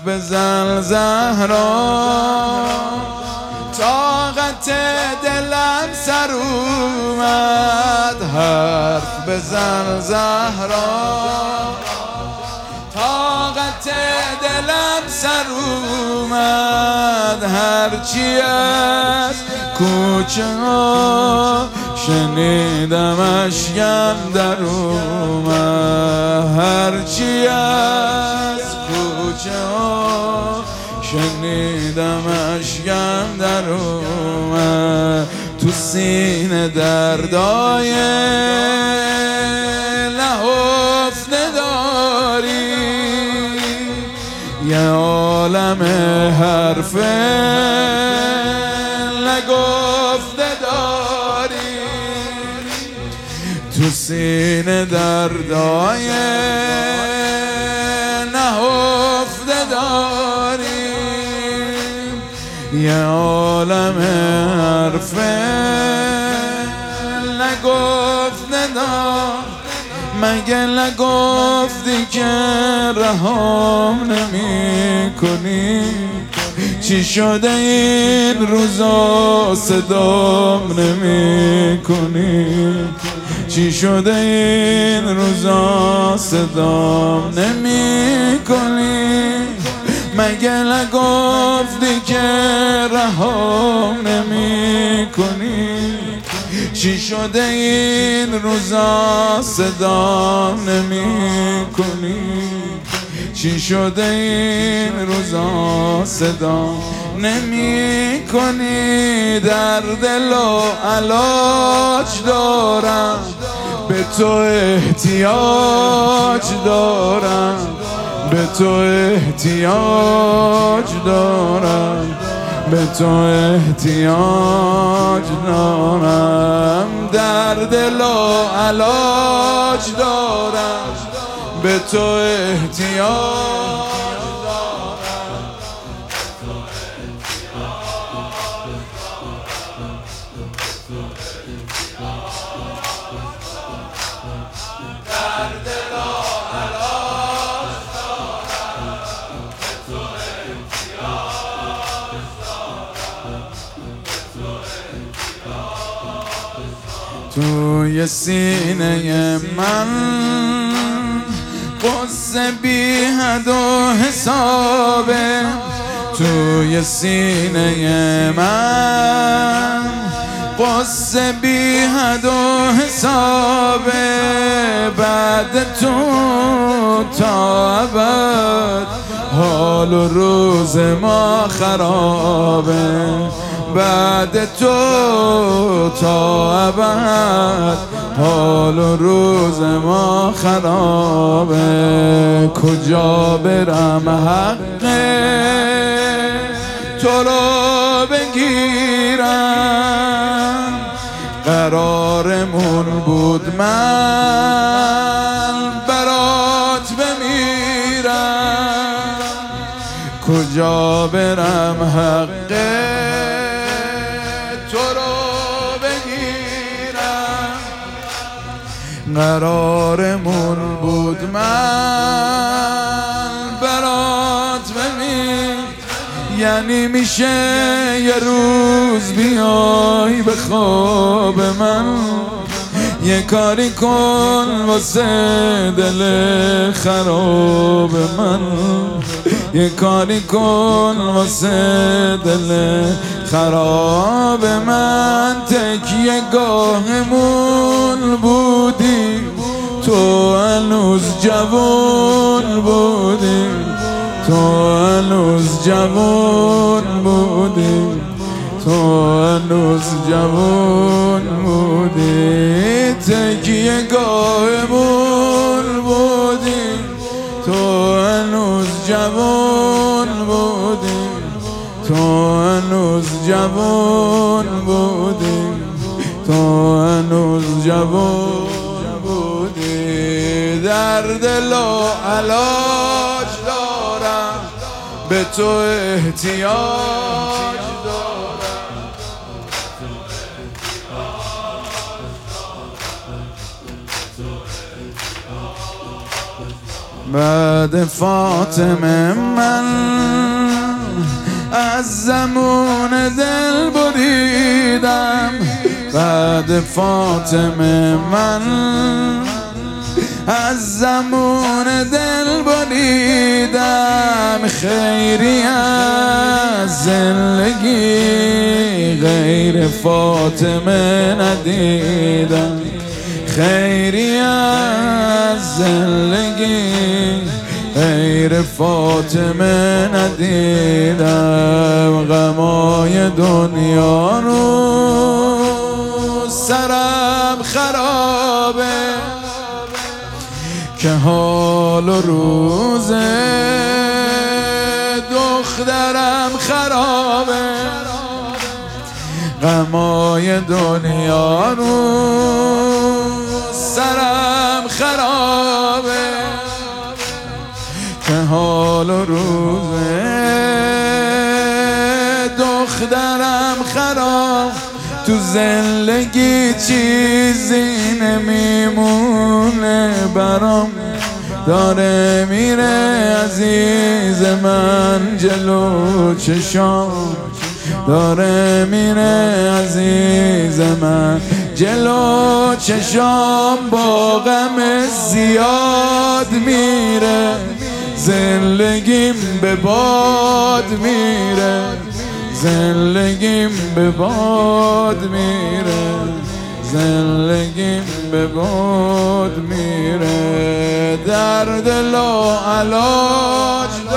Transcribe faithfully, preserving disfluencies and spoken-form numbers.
بزن زهرا، طاقت دلم سر اومد. حرف بزن زهرا، طاقت دلم سر اومد. هرچی از کوچه ها شنیدم اشکم در اومد. هرچی از کوچه ها شنیدم اشکم در اومد. تو سینه دردای نهفته داری، یه عالم حرف نگفته داری. تو سینه دردای نهفته داری، یه عالم حرف نگفته داری. مگه نگفتی که رهام نمی کنی؟ چی شده این روزا صدام نمی کنی؟ چی شده این روزا صدام نمی کنی؟ مگه نگفتی که رهام نمی کنی؟ چی شده این روزا صدام نمی کنی؟ چی شده این روزا صدام نمی کنی؟ در دل و علاج دارم، به تو احتیاج دارم، به تو احتیاج دارم، به تو احتیاج دارم. در دل و علاج دارم، به تو احتیاج توی سینه من قصه بی حد و حسابه. توی سینه من قصه بی حد و حسابه. بعد تو تا ابد حال و روز ما خرابه. بعد تو تا ابد حال و روز ما خرابه. کجا برم حق تو رو بگیرم؟ قرارمون بود من برات بمیرم. کجا برم حق قرارمون بود من برات بمیر. یعنی میشه یه روز بیای به خواب من، یه کاری کن واسه دل خراب من، یه کاری کن واسه دل خراب من. تکیه گاهمون بودی، تو هنوز جوان بودی، تو هنوز جوان بودی، تو هنوز جوان بودی. تکیه گاهمون بودی، تو هنوز جوان بودی، تو هنوز جوان بودی، تو هنوز جوان بودی. در دل و علاج دارم، به تو احتیاج دارم. بعد فاطمه من از زمون دل بریدم، بعد فاطمه من از زمون دل بریدم. خیری از زندگی غیر فاطمه ندیدم، خیری از زندگی غیر فاطمه ندیدم. غمای دنیا رو سرم خرابه، که حال و روز دخترم خرابه. غمای دنیا رو سرم خرابه، که حال و روز دخترم خراب. تو زندگی چیزی نمیمونه برام، داره میره عزیز من جلو چشام، داره میره عزیز من جلو چشام. با غم زیاد میره زندگیم به باد میره، زندگیم به باد میره، زندگیم به باد میره. درد لا علاج